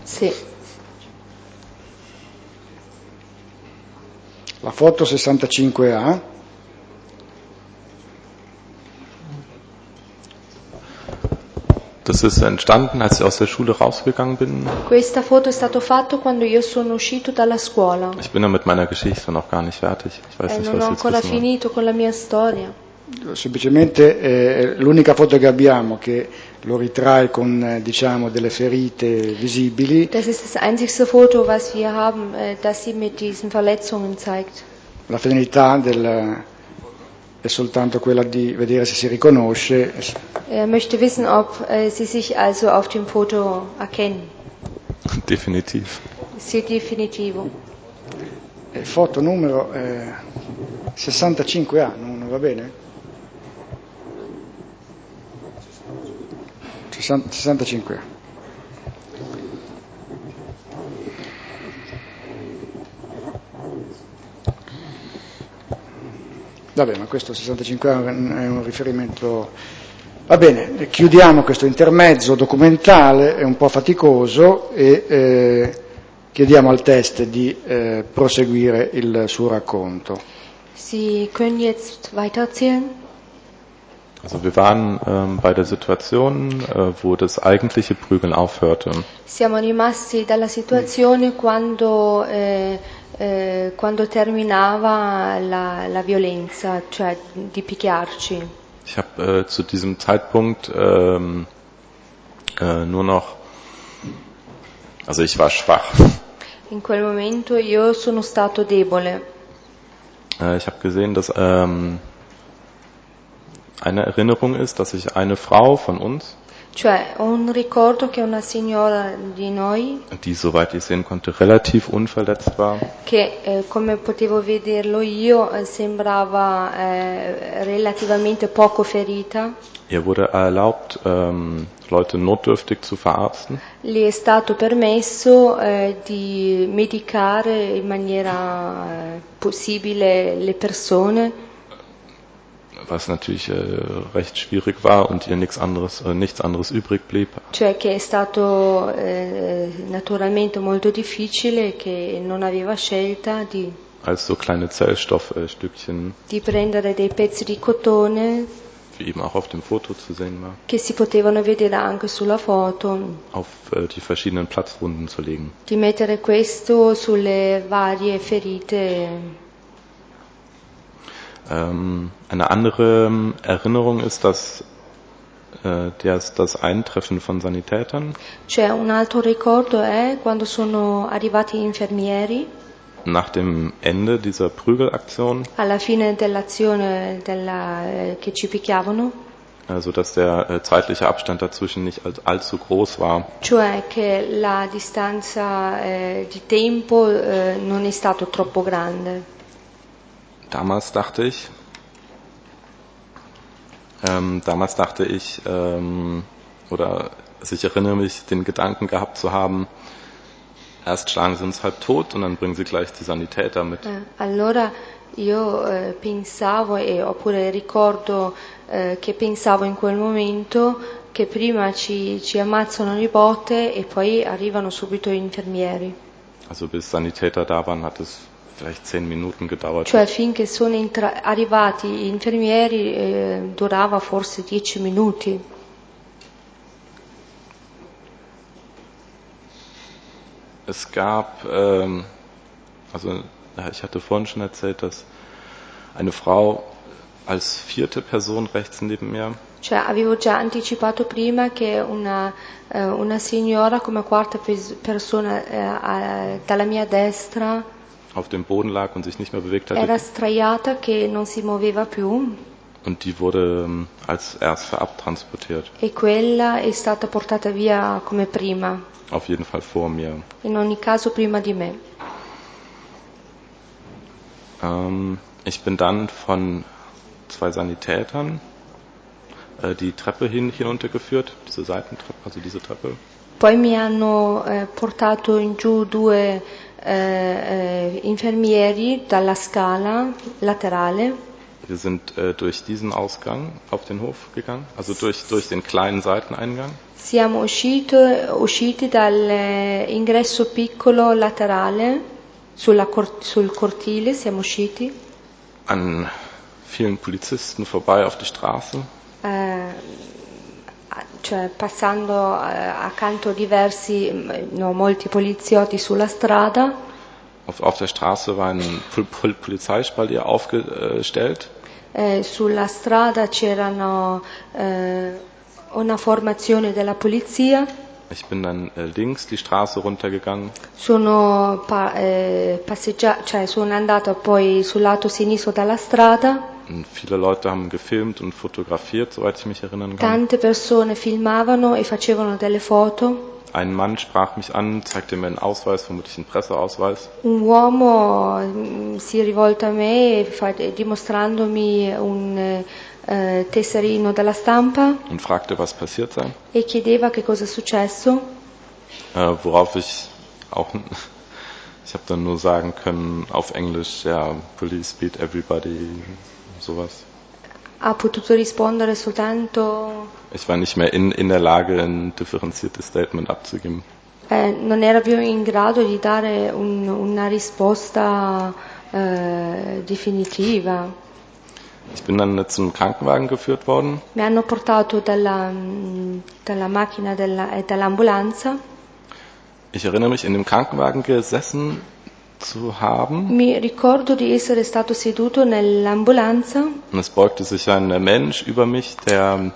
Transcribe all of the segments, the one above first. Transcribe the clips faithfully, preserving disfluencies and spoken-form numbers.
Sì. La foto sessantacinque A. Das ist entstanden, als ich aus der Schule rausgegangen bin. Questa foto è stato fatto quando io sono uscito dalla scuola. Ich bin da mit meiner Geschichte noch gar nicht fertig. Ich weiß E nicht, non was ho jetzt ancora wissen wollen. finito con la mia storia. Semplicemente eh, l'unica foto che abbiamo che lo ritrae con eh, diciamo delle ferite visibili. Das ist das einzigste Foto, was wir haben, äh, das sie mit diesen Verletzungen zeigt. La finalità del, è soltanto quella di vedere se si riconosce. Er möchte wissen, ob äh, sie sich also auf dem Foto erkennen. Definitiv. Sì, definitivo. Eh, foto numero eh, sessantacinque A, non, non va bene? sessantacinque A. Vabbè, ma questo sessantacinque A è un riferimento. Va bene, chiudiamo questo intermezzo documentale, è un po' faticoso e eh, chiediamo al test di eh, proseguire il suo racconto. Sie können jetzt weitererzählen? Also wir waren ähm, bei der Situation, äh, wo das eigentliche Prügeln aufhörte. Siamo rimasti dalla situazione quando, eh, eh, quando terminava la, la violenza, cioè di picchiarci. Ich habe äh, zu diesem Zeitpunkt ähm, äh, nur noch, also ich war schwach. In quel momento io sono stato debole. Äh, ich habe gesehen, dass ähm, eine Erinnerung ist, dass ich eine Frau von uns, Cioè, ho un ricordo che una signora di noi, die, soweit ich sehen konnte, relativ unverletzt war, che eh, come potevo vederlo io eh, sembrava eh, relativamente poco ferita, ihr wurde erlaubt, ähm, Leute notdürftig zu verarzten. le è stato permesso eh, di medicare in maniera eh, possibile le persone, Was natürlich äh, recht schwierig war und ihr nichts anderes, äh, nichts anderes übrig blieb, cioè che è stato eh, naturalmente molto difficile, che non aveva scelta di, als so kleine Zellstoffstückchen, di prendere dei pezzi di cotone wie eben auch auf dem Foto zu sehen war, che si potevano vedere anche sulla foto, auf äh, die verschiedenen Platzwunden zu legen. di mettere questo sulle varie ferite. Ähm, eine andere ähm, Erinnerung ist, dass äh, das, das Eintreffen von Sanitätern Cioè un altro ricordo è quando sono arrivati gli infermieri nach dem Ende dieser Prügelaktion, alla fine dell'azione della, eh, che ci picchiavano, also dass der äh, zeitliche Abstand dazwischen nicht all, allzu groß war. cioè che la distanza eh, di tempo eh, non è stato troppo grande. Damals dachte ich, ähm, damals dachte ich, ähm, oder also ich erinnere mich, den Gedanken gehabt zu haben, erst schlagen sie uns halb tot und dann bringen sie gleich die Sanitäter mit. Eh, allora io eh, pensavo, e oppure ricordo eh, che pensavo in quel momento che prima ci, ci ammazzano di botte e poi arrivano subito gli infermieri. Also bis Sanitäter da waren, hat es vielleicht zehn Minuten gedauert. Cioè finché sono intra- arrivati gli infermieri eh, durava forse dieci minuti. Es gab, ähm, also ja, ich hatte vorhin schon erzählt, dass eine Frau als vierte Person rechts neben mir, Cioè avevo già anticipato prima che una, eh, una signora come quarta pes- persona eh, eh, dalla mia destra auf dem Boden lag und sich nicht mehr bewegt hatte. era straiata, che non si muoveva più, Und die wurde ähm, als erste abtransportiert. e quella è stata portata via come prima, Auf jeden Fall vor mir. in ogni caso prima di me. Ähm, ich bin dann von zwei Sanitätern äh, die Treppe hin, hinuntergeführt, diese Seitentreppe, also diese Treppe. Poi mi hanno eh, portato in giù due eh, eh, infermieri dalla scala laterale. Wir sind äh, durch diesen Ausgang auf den Hof gegangen, also durch, durch den kleinen Seiteneingang. Siamo uscito, usciti dall'ingresso piccolo laterale, sulla cor- sul cortile siamo usciti. An vielen Polizisten vorbei auf die Straße. Eh, cioè passando eh, accanto a diversi, no, molti poliziotti sulla strada. Auf, auf der Straße war ein Pol- Pol- Polizeispalier aufgestellt. Eh, sulla strada c'erano eh, una formazione della polizia. Ich bin dann äh, links die Straße runtergegangen. Sono, pa- eh, passeggia- cioè sono andata poi sul lato sinistro della strada. Und viele Leute haben gefilmt und fotografiert, soweit ich mich erinnern kann. Tante persone filmavano e facevano delle foto. Ein Mann sprach mich an, zeigte mir einen Ausweis, vermutlich einen Presseausweis. Un uomo mm, si è rivolto a me fa- dimostrandomi un eh, tesserino della stampa Und fragte, was passiert sei. e chiedeva che cosa è successo. Äh, worauf ich auch, ich habe dann nur sagen können auf Englisch, ja, police beat everybody, sowas. Ha potuto rispondere soltanto, Ich war nicht mehr in, in der Lage, ein differenziertes Statement abzugeben. eh, non era più in grado di dare un- una risposta eh, definitiva. Ich bin dann zum Krankenwagen geführt worden. Mi hanno portato dalla, mm, dalla macchina della- e dall'ambulanza. Ich erinnere mich, in dem Krankenwagen gesessen zu haben. Mi ricordo di essere stato seduto nell'ambulanza Und es beugte sich ein Mensch über mich, der,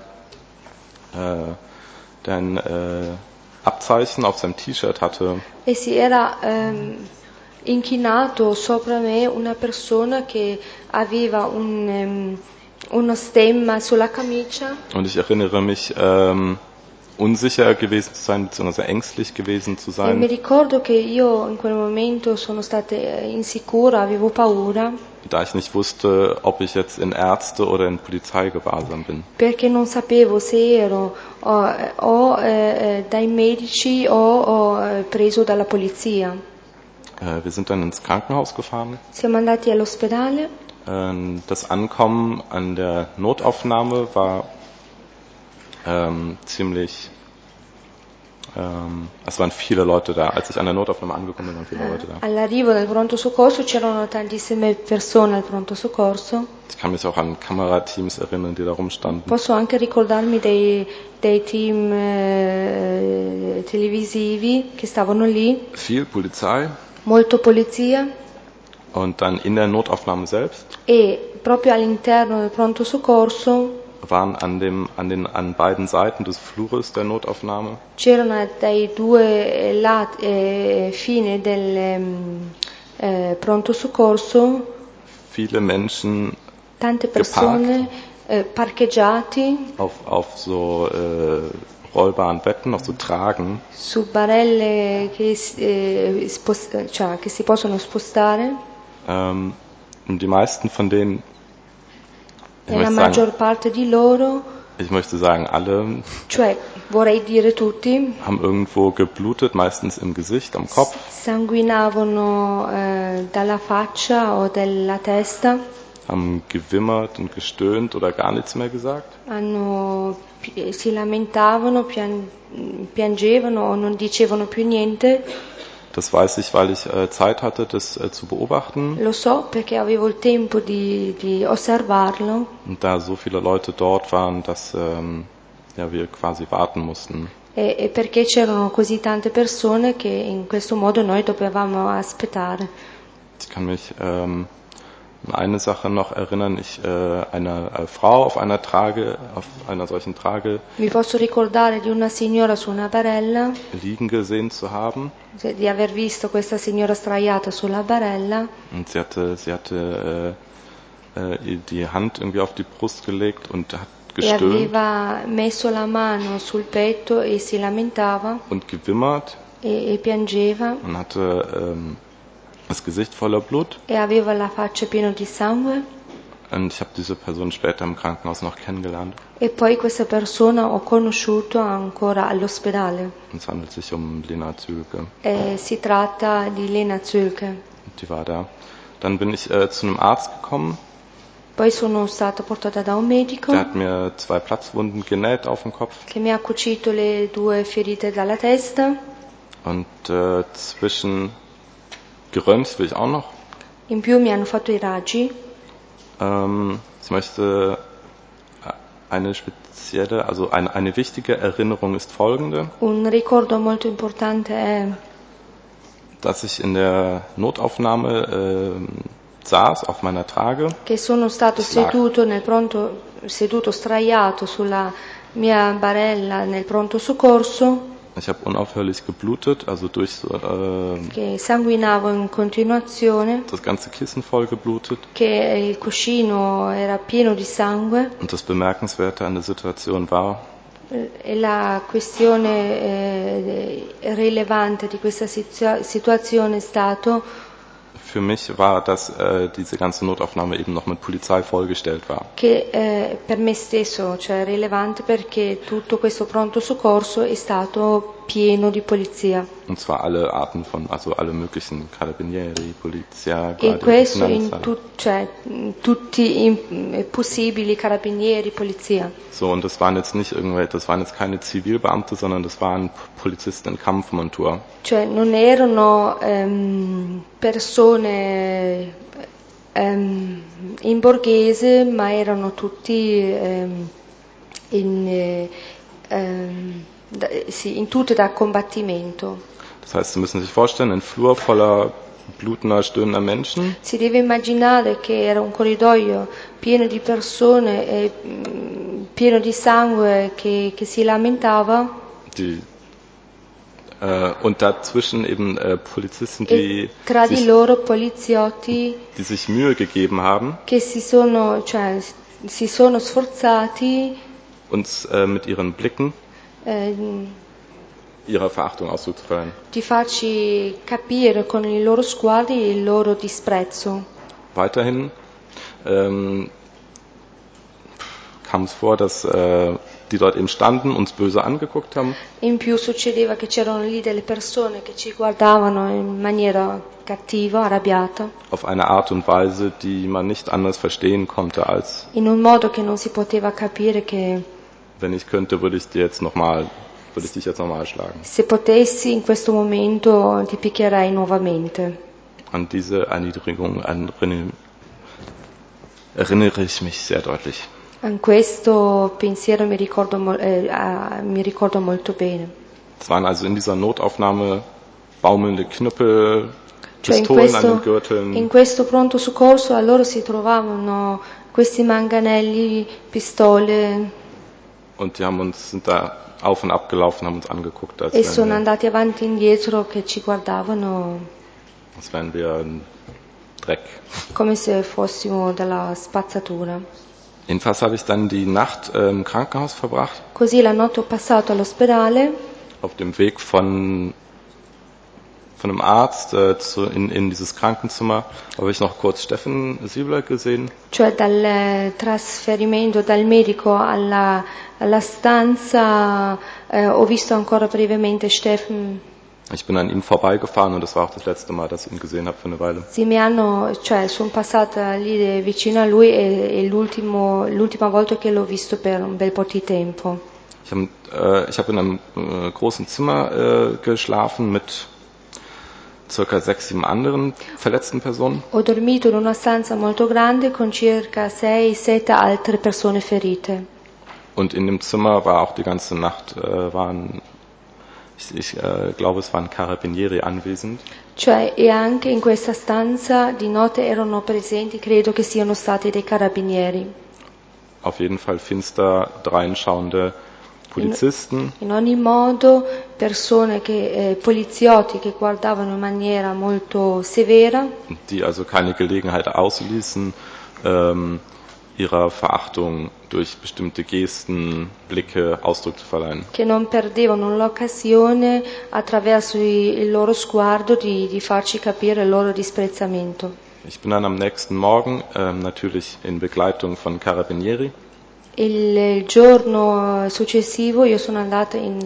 äh, der ein äh, Abzeichen auf seinem T-Shirt hatte. e si era ehm, inchinato sopra me una persona che aveva un, ehm, uno stemma sulla camicia. Und ich erinnere mich, ähm, unsicher gewesen zu sein, beziehungsweise ängstlich gewesen zu E mi sein, ricordo che io in quel momento sono stata eh, insicura, avevo paura, da ich nicht wusste, ob ich jetzt in Ärzte oder in Polizeigewahrsam bin. perché non sapevo se ero o, o, eh, eh, dai medici o, o eh, preso dalla polizia. Äh, wir sind dann ins Krankenhaus gefahren. Siamo andati all'ospedale. Ähm, das Ankommen an der Notaufnahme war ähm, ziemlich, ähm, es waren viele Leute da. Als ich an der Notaufnahme angekommen bin, waren viele Leute da. All'arrivo del pronto soccorso c'erano tantissime persone al pronto soccorso. Ich kann mich auch an Kamerateams erinnern, die da rumstanden. Posso anche ricordarmi dei, dei team eh, televisivi che stavano lì, Viel Polizei molto polizia und dann in der Notaufnahme selbst e proprio all'interno del pronto soccorso waren an dem an den an beiden Seiten des Flures der Notaufnahme c'erano dai due lati, eh, fine del ehm, eh, pronto soccorso viele Menschen tante persone eh, parcheggiati auf auf so äh, rollbaren Betten, auf so Tragen. su barelle che, si- eh, spost- cioè, che si possono spostare Ähm, und die meisten von denen, ich e la möchte, maggior sagen, parte di loro, ich möchte sagen, alle cioè vorrei dire tutti, haben irgendwo geblutet, meistens im Gesicht, am Kopf. sanguinavano eh, dalla faccia o dalla testa, Haben gewimmert und gestöhnt oder gar nichts mehr gesagt. hanno, pi- si lamentavano, pian- piangevano o non dicevano più niente. Das weiß ich, weil ich äh, Zeit hatte, das äh, zu beobachten. Lo so perché avevo il tempo di, di osservarlo Und da so viele Leute dort waren, dass ähm, ja, wir quasi warten mussten. e, e perché c'erano così tante persone che in questo modo noi dovevamo aspettare. Ich kann mich ähm, an eine Sache noch erinnern. Ich äh, eine äh, Frau auf einer Trage, auf einer solchen Trage Mi posso ricordare di una signora su una barella, liegen gesehen zu haben. cioè di aver visto questa signora sdraiata sulla barella Und sie hatte, sie hatte äh, äh, die Hand irgendwie auf die Brust gelegt und hat e gestöhnt aveva messo la mano sul petto e si lamentava und gewimmert e, e piangeva und hatte ähm, das Gesicht voller Blut. e aveva la faccia piena di sangue. Und ich habe diese Person später im Krankenhaus noch kennengelernt. E poi questa persona ho conosciuto ancora all'ospedale. Und es handelt sich um Lena Zülke. E si tratta di Lena Zülke. Und die war da. Dann bin ich äh, zu einem Arzt gekommen. Poi sono stata portata da un medico Der hat mir zwei Platzwunden genäht auf dem Kopf. che mi ha cucito le due ferite dalla testa. Und äh, zwischen geröntgt will ich auch noch. In più mi hanno fatto i raggi. Ähm, ich möchte eine spezielle, also eine, eine wichtige Erinnerung ist folgende. Un ricordo molto importante è Dass ich in der Notaufnahme äh, saß auf meiner Trage. che sono stato seduto nel pronto, seduto straiato sulla mia barella nel pronto soccorso. Ich habe unaufhörlich geblutet, also durch so, äh, che sanguinavo in continuazione, das ganze Kissen voll geblutet. che il cuscino era pieno di sangue. Und das Bemerkenswerte an der Situation war, E la questione eh, rilevante di questa situa- situazione è stato für mich war, dass äh, diese ganze Notaufnahme eben noch mit Polizei vollgestellt war. che eh, per me stesso, cioè rilevante perché tutto questo pronto soccorso è stato pieno di polizia. Und zwar alle Arten von, also alle möglichen Carabinieri, Polizia, E Guardia di questo in Finanza. tu- cioè, in tutti i possibili carabinieri, polizia. So, und das waren jetzt nicht irgendwelche, das waren jetzt keine Zivilbeamte, sondern das waren Polizisten in Kampfmontur. Cioè non erano ehm, persone ehm, in borghese, ma erano tutti ehm, in, eh, ehm, da, sì, in tutte da combattimento. Das heißt, Sie müssen sich vorstellen, ein Flur voller blutender, stöhnender Menschen. Si deve immaginare che era un corridoio pieno di persone, e, mh, pieno di sangue che, che si lamentava. Die, äh, und dazwischen eben äh, Polizisten, E die tra di sich, loro poliziotti die sich Mühe gegeben haben, che si sono, cioè, si sono sforzati uns äh, mit ihren Blicken eh, ihrer Verachtung Ausdruck zu verleihen. di farci capire con i loro sguardi il loro disprezzo. Weiterhin ähm, kam es vor, dass äh, die dort eben standen, uns böse angeguckt haben. In più succedeva che c'erano lì delle persone che ci guardavano in maniera cattiva, arrabbiata, Auf eine Art und Weise, die man nicht anders verstehen konnte, als in un modo che non si poteva capire che wenn ich könnte, würde ich dir jetzt noch mal, würde ich dich jetzt nochmal schlagen. se potessi in questo momento ti picchierei nuovamente. An diese Erniedrigung erinnere, erinnere ich mich sehr deutlich. An questo pensiero mi ricordo, mo- eh, ah, mi ricordo molto bene. Es waren also in dieser Notaufnahme baumelnde Knüppel, Cioè in Pistolen an den questo, Gürteln. in questo pronto soccorso a loro si trovavano questi manganelli, pistole Und die haben uns, sind da auf und ab gelaufen, haben uns angeguckt, als e sono wären wir, andati avanti e indietro che ci guardavano als wären wir ein Dreck. come se fossimo della spazzatura. Jedenfalls habe ich dann die Nacht äh, im Krankenhaus verbracht. Così la notte ho passato all'ospedale, Auf dem Weg von, von einem Arzt äh, zu, in, in dieses Krankenzimmer habe ich noch kurz Steffen Siebler gesehen. cioè dal trasferimento dal medico alla, alla stanza, eh, ho visto ancora brevemente Steffen. Ich bin an ihm vorbeigefahren und das war auch das letzte Mal, dass ich ihn gesehen habe für eine Weile. Sì, mi hanno, cioè sono passata lì vicino a lui e, e l'ultimo, l'ultima volta che l'ho visto per un bel po' di tempo. Ich habe äh, ich hab in einem äh, großen Zimmer äh, geschlafen mit circa sechs, sieben anderen verletzten Personen. Ho dormito in una stanza molto grande con circa sei sette altre persone ferite. Und in dem Zimmer war auch die ganze Nacht, äh, waren, ich, ich äh, glaube, es waren Carabinieri anwesend. Cioè, e anche in questa stanza di notte erano presenti, credo che siano stati dei carabinieri. Auf jeden Fall finster dreinschauende Polizisten. In ogni modo, persone che, eh, poliziotti che guardavano in maniera molto severa, Die also keine Gelegenheit ausließen, ähm, ihrer Verachtung durch bestimmte Gesten, Blicke Ausdruck zu verleihen. che non perdevano l'occasione attraverso i- il loro sguardo di, di farci capire il loro disprezzamento. Ich bin dann am nächsten Morgen, ähm, natürlich in Begleitung von Carabinieri, Il, il giorno successivo io sono andata in,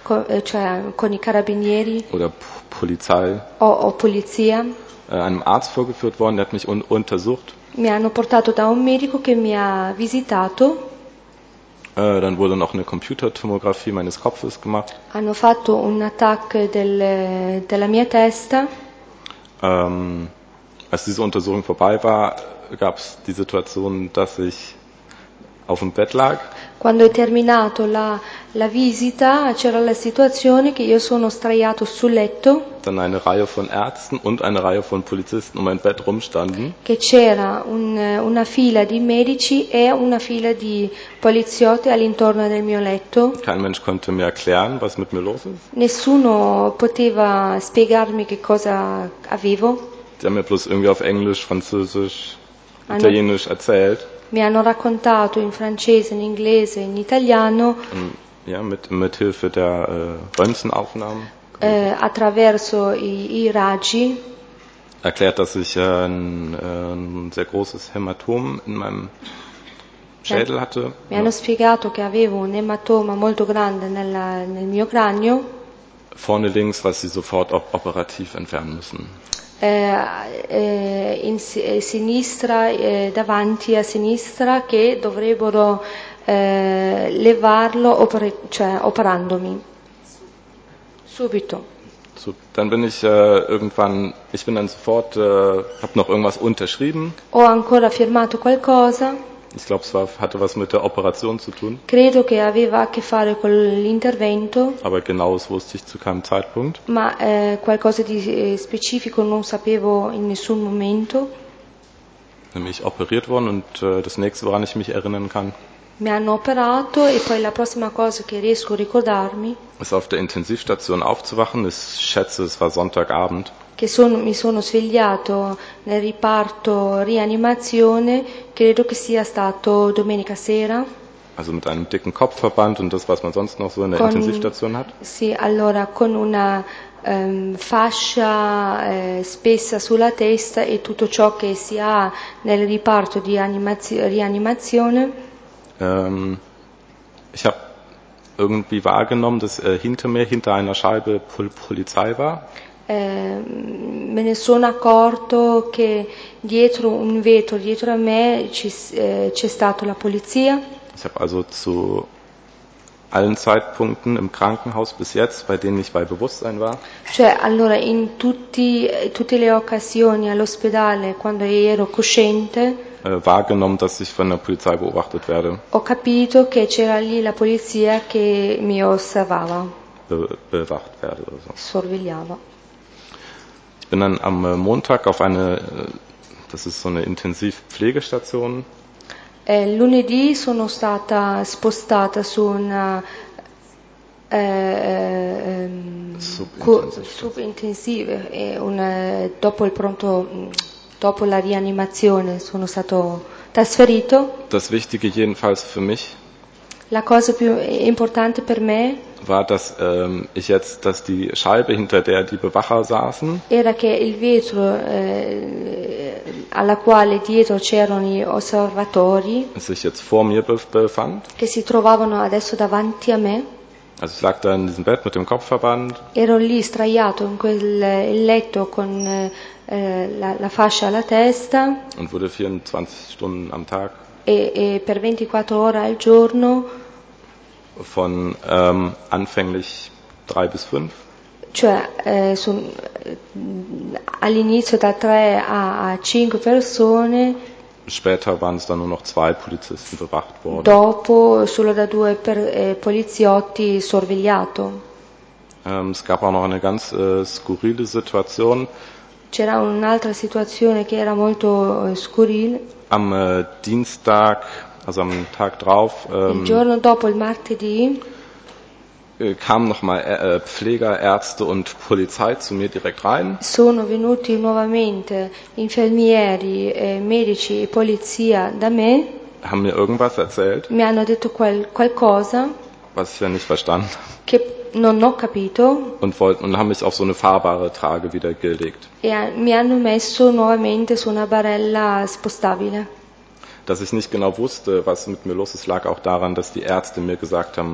co- eh, cioè con i carabinieri oder P- Polizei, o, o polizia. äh, einem Arzt vorgeführt worden, der hat mich un- untersucht. Mi hanno portato da un medico che mi ha visitato, Äh, dann wurde noch eine Computertomographie meines Kopfes gemacht. hanno fatto un attacco del- della mia testa. Ähm, als diese Untersuchung vorbei war, gab es die Situation, dass ich auf dem Bett lag. Quando è terminato la, la visita c'era la situazione che io sono straiato sul letto, Dann eine Reihe von Ärzten und eine Reihe von Polizisten um mein Bett rumstanden. che c'era un- una fila di medici e una fila di poliziotti all'intorno del mio letto. Kein Mensch konnte mir erklären, was mit mir los ist. Nessuno poteva spiegarmi che cosa avevo. Die haben mir bloß irgendwie auf Englisch, Französisch, Hanno- Italienisch erzählt. Mi hanno raccontato in francese, in inglese, in italiano, Und, ja, mit, mit Hilfe der äh, Röntgenaufnahmen eh, attraverso i, i raggi, erklärt, dass ich äh, ein, äh, ein sehr großes Hämatom in meinem Schädel hatte. mi hanno spiegato che avevo un ematoma molto grande nella- nel mio cranio, Vorne links, was sie sofort op operativ entfernen müssen. eh, eh, in si- eh, sinistra, eh, davanti a sinistra, che dovrebbero eh, levarlo opere- cioè, operandomi subito. So, dann bin ich äh, irgendwann, ich bin dann sofort, äh, habe noch irgendwas unterschrieben. Ho ancora firmato qualcosa, Ich glaube, es war, hatte was mit der Operation zu tun, credo che aveva a che fare con l'intervento, aber genaues wusste ich zu keinem Zeitpunkt. ma eh, qualcosa di eh, specifico non sapevo in nessun momento. Nämlich operiert worden und äh, das nächste, woran ich mich erinnern kann, Mi hanno operato e poi la prossima cosa che riesco a ricordarmi ist auf der Intensivstation aufzuwachen. Ich schätze, es war Sonntagabend. che sono- mi sono svegliato nel riparto rianimazione, credo che sia stato domenica sera. Also mit einem dicken Kopfverband und das, was man sonst noch so in der Con- Intensivstation hat. Sì, allora con una ehm, fascia eh, spessa sulla testa e tutto ciò che si ha nel riparto di animazio- rianimazione. Ähm, ich habe irgendwie wahrgenommen, dass äh, hinter mir, hinter einer Scheibe Pol Polizei war. Eh, me ne sono accorto che dietro un vetro, dietro a me ci s- eh, c'è stata la polizia. Ich habe also zu allen Zeitpunkten im Krankenhaus bis jetzt, bei denen ich bei Bewusstsein war, Cioè, allora, in tutti- tutte le occasioni all'ospedale, quando ero cosciente, äh, wahrgenommen, dass ich von der Polizei beobachtet werde, ho capito che c'era lì la polizia che mi osservava, be bewacht werde oder so. sorvegliava. Ich bin dann am äh, Montag auf eine, äh, das ist so eine Intensivpflegestation, Eh, lunedì sono stata spostata su una eh, ehm, cu- Subintensiv. subintensive, e una- dopo il pronto, mh, dopo la rianimazione sono stato trasferito. Das Wichtige jedenfalls für mich La cosa più importante per me war, dass ähm, ich jetzt, dass die Scheibe, hinter der die Bewacher saßen, era che il vetro eh, alla quale dietro c'erano gli osservatori sich jetzt vor mir bef- befand. che si trovavano adesso davanti a me. Also ich lag da in diesem Bett mit dem Kopfverband Ero lì straiato in quel il letto con eh, la, la fascia alla testa und wurde vierundzwanzig Stunden am Tag e, e per ventiquattro ore al giorno, von ähm, anfänglich drei bis fünf, cioè eh, son- all'inizio da tre a, a cinque persone, später waren es dann nur noch zwei Polizisten bewacht worden. dopo solo da due per- eh, poliziotti sorvegliato. Ähm, es gab auch noch eine ganz äh, skurrile Situation. C'era un'altra situazione che era molto eh, scurile. Am äh, Dienstag, also am Tag drauf, Il ähm, giorno dopo, il martedì, äh, kamen nochmal äh, Pfleger, Ärzte und Polizei zu mir direkt rein. sono venuti nuovamente infermieri, eh, medici e polizia da me, Haben mir irgendwas erzählt, mi hanno detto qual- qualcosa was ich ja nicht verstanden, che non ho capito und wollten und haben mich auf so eine fahrbare Trage wieder gelegt. e ha- mi hanno messo nuovamente su una barella spostabile. Dass ich nicht genau wusste, was mit mir los ist, lag auch daran, dass die Ärzte mir gesagt haben,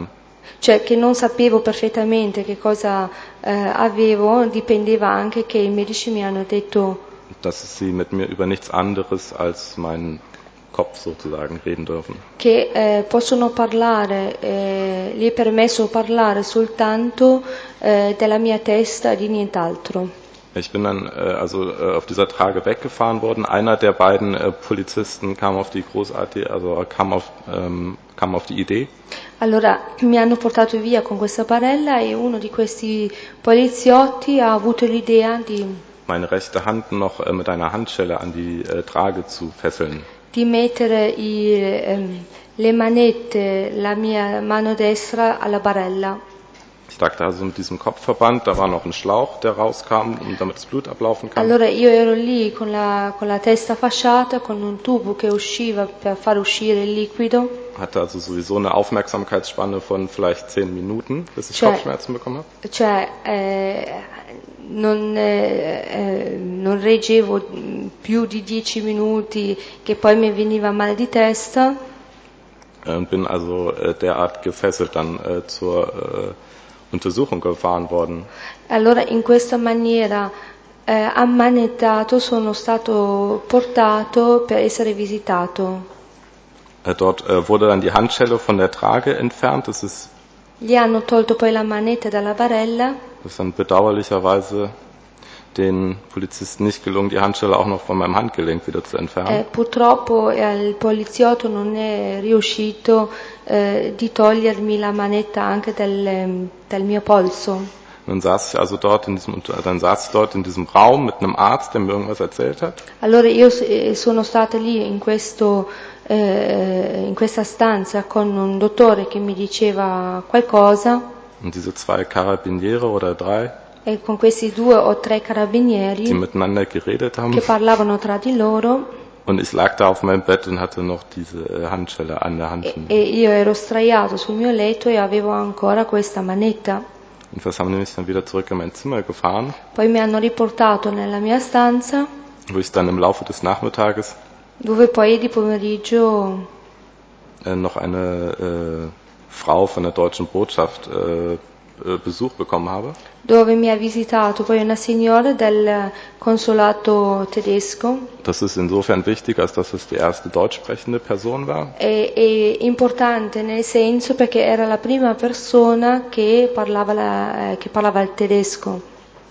cioè che non sapevo perfettamente che cosa eh, avevo, dipendeva anche che i medici mi hanno detto dass sie mit mir über nichts anderes als meinen Kopf sozusagen reden dürfen. che eh, possono parlare, eh, gli è permesso parlare soltanto eh, della mia testa e di nient'altro. Ich bin dann äh, also äh, auf dieser Trage weggefahren worden. Einer der beiden äh, Polizisten kam auf die großartige, also kam auf, ähm, kam auf die Idee. Allora mi hanno portato via con questa barella e uno di questi poliziotti ha avuto l'idea di, meine rechte Hand noch äh, mit einer Handschelle an die äh, Trage zu fesseln. di mettere i, ehm, le manette, la mia mano destra alla barella. Ich lag da also mit diesem Kopfverband, da war noch ein Schlauch, der rauskam, damit das Blut ablaufen kann. Allora io ero lì con la, con la testa fasciata, con un tubo che usciva per far uscire il liquido. Hatte also sowieso eine Aufmerksamkeitsspanne von vielleicht zehn Minuten, bis ich Cioè, Kopfschmerzen bekommen habe. Cioè, eh, non, eh, eh, non reggevo più di dieci minuti che poi mi veniva mal di testa. Und bin also äh, derart gefesselt dann äh, zur äh, Untersuchung gefahren worden. Allora in questa maniera eh, ammanettato sono stato portato per essere visitato. Äh, dort äh, wurde dann die Handschelle von der Trage entfernt. Das ist, Gli hanno tolto poi la manetta dalla barella. das ist dann bedauerlicherweise den Polizisten nicht gelungen, die Handschelle auch noch von meinem Handgelenk wieder zu entfernen. Eh, purtroppo eh, il poliziotto non è riuscito eh, di togliermi la manetta anche dal, dal mio polso. Dann saß ich also dort in diesem, dann saß ich dort in diesem Raum mit einem Arzt, der mir irgendwas erzählt hat. Allora io eh, sono stata lì in, questo, eh, in questa stanza con un dottore che mi diceva qualcosa. Und diese zwei Karabiniere oder drei, E con questi due o tre die carabinieri miteinander geredet haben. che parlavano tra di loro Und ich lag da auf meinem Bett und hatte noch diese äh, Handschelle an der Hand. e, e io ero sdraiato sul mio letto e avevo ancora questa manetta. Und was haben die mich dann wieder zurück in mein Zimmer gefahren, Poi mi hanno riportato nella mia stanza wo ich dann im Laufe des Nachmittages dove poi di pomeriggio äh, noch eine äh, Frau von der deutschen Botschaft äh, äh, Besuch bekommen habe. dove mi ha visitato poi una signora del consolato tedesco. Das ist insofern wichtig, als dass es die erste deutsch sprechende Person war. È, è importante nel senso perché era la prima persona che parlava, la, eh, che parlava il tedesco.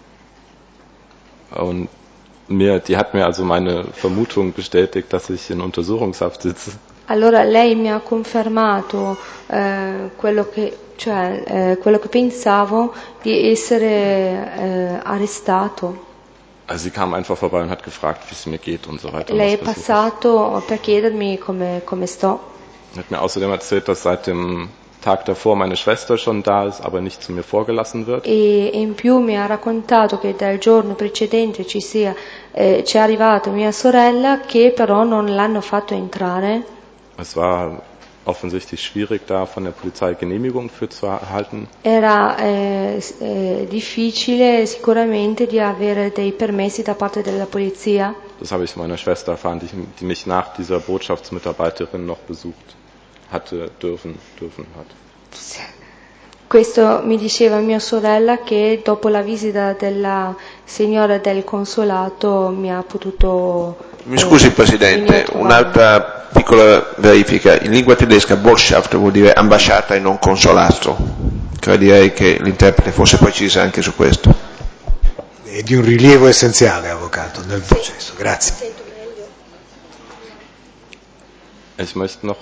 Und mir, die hat mir also meine Vermutung bestätigt, dass ich in Untersuchungshaft sitze. Allora lei mi ha confermato eh, quello, che, cioè, eh, quello che pensavo di essere eh, arrestato. Also sie kam einfach vorbei und hat gefragt, wie es mir geht und so weiter. Lei è was passiert ist. passato per chiedermi come, come sto. Hat mir außerdem erzählt, dass seit dem Tag davor meine Schwester schon da ist, aber nicht zu mir vorgelassen wird. E in più mi ha raccontato che dal giorno precedente ci sia, eh, c'è arrivata mia sorella che però non l'hanno fatto entrare. Es war offensichtlich schwierig, da von der Polizei Genehmigung für zu erhalten. Era eh, eh, difficile sicuramente di avere dei permessi da parte della polizia. Das habe ich meiner Schwester erfahren, die, die mich nach dieser Botschaftsmitarbeiterin noch besucht hatte, dürfen, dürfen hat. Questo mi diceva mia sorella che dopo la visita della signora del consolato mi ha potuto... Mi scusi Presidente, un'altra piccola verifica. In lingua tedesca Botschaft vuol dire ambasciata e non consolato. Credirei che l'interprete fosse precisa anche su questo. È di un rilievo essenziale, avvocato, nel processo. Grazie. Ich möchte noch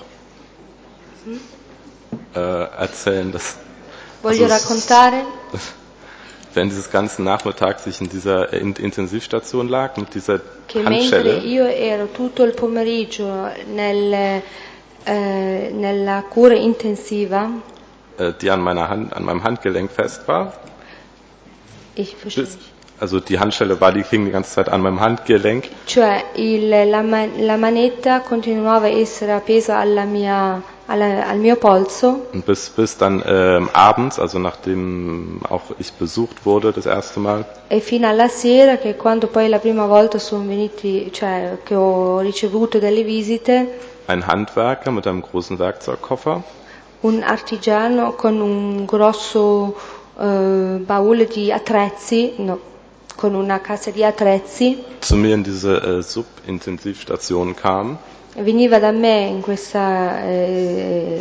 äh, erzählen, dass Voglio also raccontare während dieses ganzen Nachmittags ich in dieser Intensivstation lag mit dieser che mentre Handschelle, io ero tutto il pomeriggio nel, eh, nella cura intensiva, äh, die an meiner Hand, an meinem Handgelenk fest war. ich verstehe Bis, also die Handschelle war, die hing die ganze Zeit an meinem Handgelenk. cioè il, la, man- la manetta continuava a essere appesa alla mia, alla- al mio polso Und bis, bis dann ähm, abends, also nachdem auch ich besucht wurde das erste Mal, e fino alla sera che quando poi la prima volta sono venuti, cioè che ho ricevuto delle visite, ein Handwerker mit einem großen Werkzeugkoffer un artigiano con un grosso eh, baule di attrezzi, no, con una cassa di attrezzi, zu mir in diese äh, Subintensivstation kam. Veniva da me in questa eh,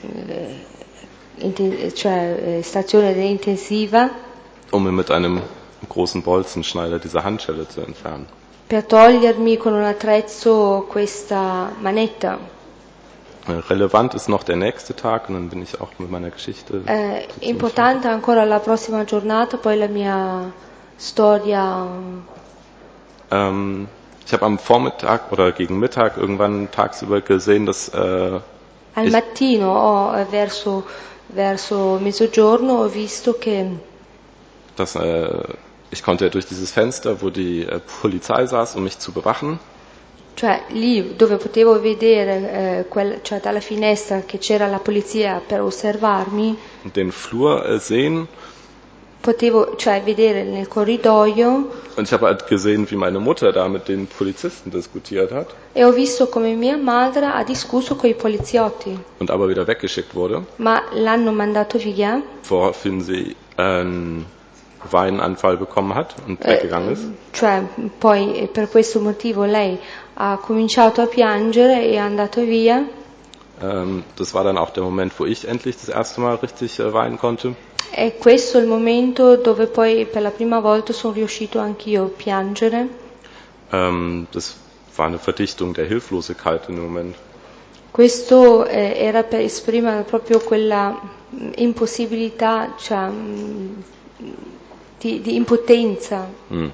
inten- cioè, eh, stazione intensiva um mir mit einem großen Bolzenschneider diese Handschelle zu entfernen. per togliermi con un attrezzo questa manetta. Relevant ist noch der nächste Tag und dann bin ich auch mit meiner Geschichte. Eh, importante ancora la prossima giornata, poi la mia storia. Ähm, ich habe am Vormittag oder gegen Mittag irgendwann tagsüber gesehen, dass äh, Al ich, mattino ho, eh, verso, verso mezzogiorno ho visto che dass, äh, ich konnte ja durch dieses Fenster, wo die äh, Polizei saß, um mich zu bewachen, cioè lì dove potevo vedere eh, quel, cioè dalla finestra che c'era la polizia per osservarmi, den Flur äh, sehen. potevo cioè vedere nel corridoio Und ich habe halt gesehen, wie meine Mutter da mit den Polizisten diskutiert hat e ho visto come mia madre ha discusso con i poliziotti, und aber wieder weggeschickt wurde, ma l'hanno mandato via, woraufhin sie einen Weinanfall bekommen hat und weggegangen ist. cioè poi eh, per questo motivo lei ha cominciato a piangere e è andato via. Ähm, das war dann auch der Moment, wo ich endlich das erste Mal richtig äh, weinen konnte. E questo è il momento dove poi per la prima volta sono riuscito anch'io a piangere. Ähm, das war eine Verdichtung der Hilflosigkeit in dem Moment. Questo eh, era per esprimere proprio quella mh, impossibilità, cioè mh, di, di impotenza. Hm.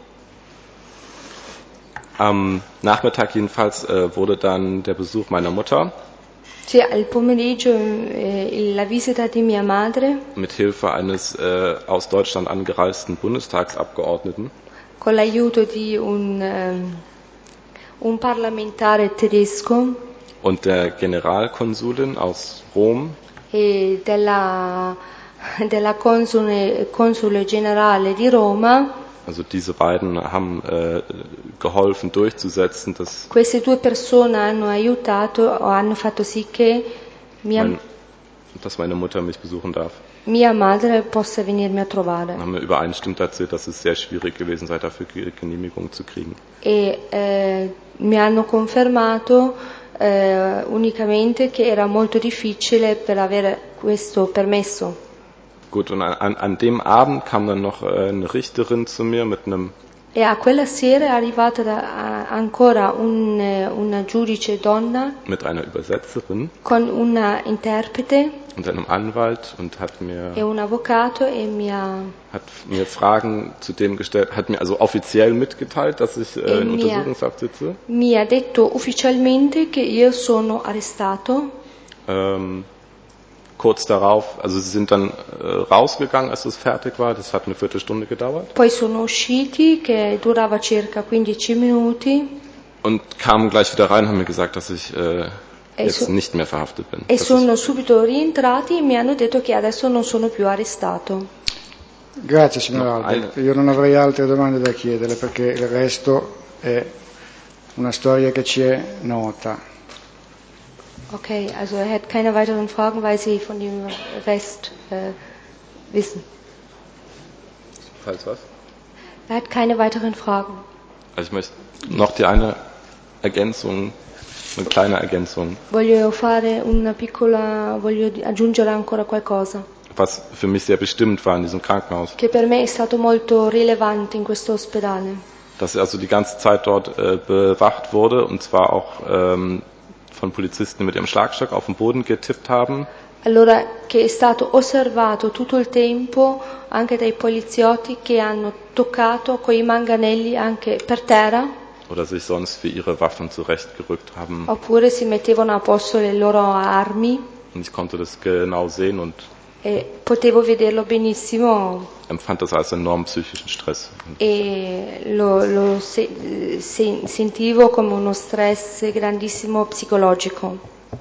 Am Nachmittag jedenfalls äh, wurde dann der Besuch meiner Mutter Cioè, al pomeriggio eh, la visita di mia madre mit Hilfe eines äh, aus Deutschland angereisten Bundestagsabgeordneten con l'aiuto di un, ehm, un parlamentare tedesco und der Generalkonsulin aus Rom e della, della console, console generale di Roma. Also diese beiden haben äh, geholfen durchzusetzen, dass, Queste due persone hanno aiutato o hanno fatto sì che mia, mein, dass meine Mutter mich besuchen darf. mia madre possa venirmi a trovare. Und haben mir übereinstimmend erzählt, dass es sehr schwierig gewesen sei, dafür Genehmigung zu kriegen. E eh, mi hanno confermato eh, unicamente che era molto difficile per avere questo permesso. Gut, und an, an dem Abend kam dann noch äh, eine Richterin zu mir mit einem E a quella sera è arrivata da, a, ancora un, una giudice donna mit einer Übersetzerin con una interprete und einem Anwalt und hat mir e un avvocato e mi ha, hat mir Fragen zu dem gestellt, hat mir also offiziell mitgeteilt, dass ich äh, E in mi ha- Untersuchungshaft sitze. mi ha detto ufficialmente che io sono arrestato. Ähm, kurz darauf, also sie sind dann äh, rausgegangen, als es fertig war. Das hat eine Viertelstunde gedauert. Poi sono usciti, che durava circa quindici minuti, Und kamen gleich wieder rein, haben mir gesagt, dass ich äh, E jetzt so- nicht mehr verhaftet bin. e Dass sono subito rientrati e mi hanno detto che adesso non sono più arrestato. Grazie signor No, Albert, ein- io non avrei altre domande da chiederle perché il resto è una storia che ci è nota. Okay, also er hat keine weiteren Fragen, weil Sie von dem Rest äh, wissen. ich, falls was? Er hat keine weiteren Fragen. Also ich möchte noch die eine Ergänzung, eine kleine Ergänzung, Voglio fare una piccola, voglio di- aggiungere ancora qualcosa was für mich sehr bestimmt war in diesem Krankenhaus. che per me è stato molto rilevante in questo ospedale. Dass er also die ganze Zeit dort äh, bewacht wurde und zwar auch ähm, von Polizisten, die mit ihrem Schlagstock auf den Boden getippt haben. Allora, che è stato osservato tutto il tempo anche dai poliziotti che hanno toccato con i manganelli anche per terra, Oder sich sonst für ihre Waffen zurechtgerückt haben. oppure si mettevano a posto le loro armi Und ich konnte das genau sehen und e potevo vederlo benissimo empfand das als enormen psychischen Stress. e lo, lo se- se- sentivo come uno stress grandissimo psicologico.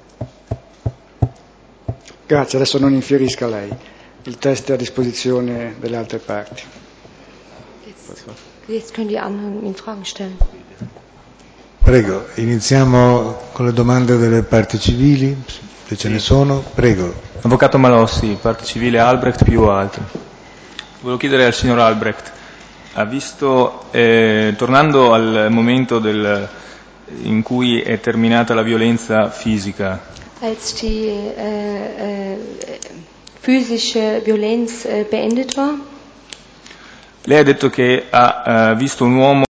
Grazie, adesso non infierisca lei, il test è a disposizione delle altre parti. Was war? Jetzt können die anderen ihm Fragen stellen. Prego, iniziamo con le domande delle parti civili, se ce ne sono. Prego. Avvocato Malossi, parte civile Albrecht più altri. Volevo chiedere al signor Albrecht, ha visto, eh, tornando al momento del, in cui è terminata la violenza fisica, Als die äh, äh, physische Violenz äh, beendet war, lei ha detto che ha äh, visto un uomo